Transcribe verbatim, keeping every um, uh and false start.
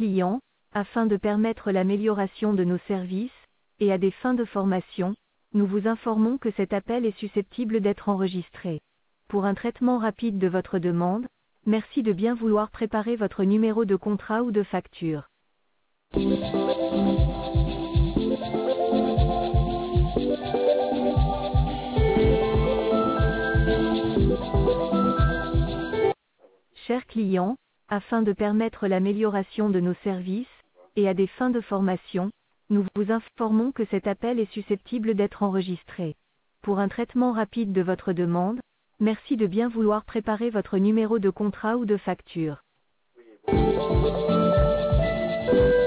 clients, afin de permettre l'amélioration de nos services, et à des fins de formation, nous vous informons que cet appel est susceptible d'être enregistré. Pour un traitement rapide de votre demande, merci de bien vouloir préparer votre numéro de contrat ou de facture. Chers clients, afin de permettre l'amélioration de nos services, et à des fins de formation, nous vous informons que cet appel est susceptible d'être enregistré. Pour un traitement rapide de votre demande, merci de bien vouloir préparer votre numéro de contrat ou de facture.